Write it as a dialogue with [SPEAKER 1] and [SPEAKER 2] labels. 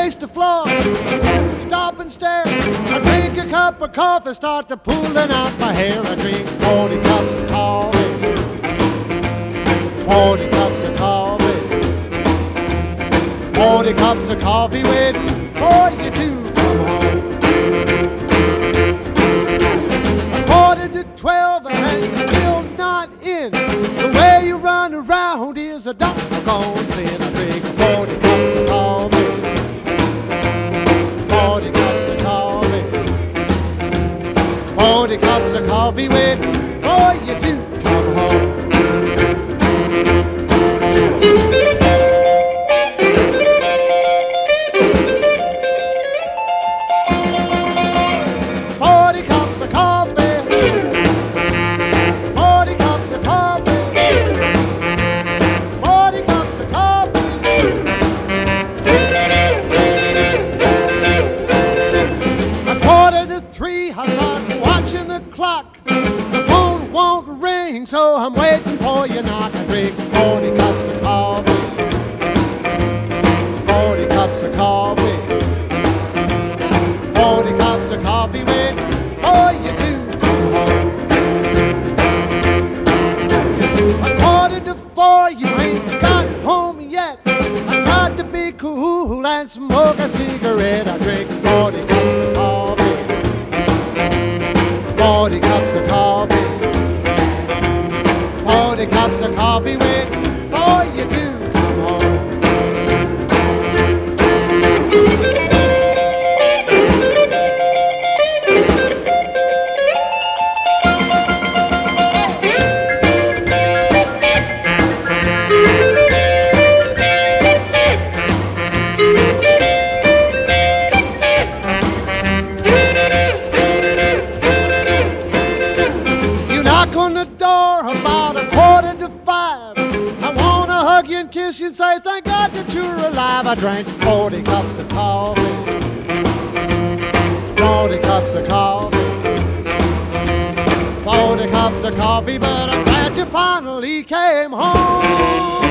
[SPEAKER 1] pace the floor, stop and stare. I drink a cup of coffee, start to pulling out my hair. I drink 40 cups of coffee, 40 cups of coffee, 40 cups of coffee waiting for you to come home. A quarter to 12 and you're still not in. The way you run around is a doggone sin. I drink 40 cups of coffee, 40 cups of coffee, 40 cups of coffee waiting for you to come home. 40 cups of coffee, 40 cups of coffee, 40 cups of coffee. A quarter to 3, I start watching the clock. The phone won't ring, so I'm waiting for you knock. I drink 40 cups of coffee, 40 cups of coffee, 40 cups of coffee waiting for you to come home. A quarter to 4, you ain't got home yet. I tried to be cool and smoke a cigarette. I drink 40 cups of coffee, 40 cups of coffee, 40 cups of coffee waiting for you to come home. On the door about a quarter to 5. I wanna hug you and kiss you and say thank God that you're alive. I drank 40 cups of coffee, 40 cups of coffee, 40 cups of coffee, but I'm glad you finally came home.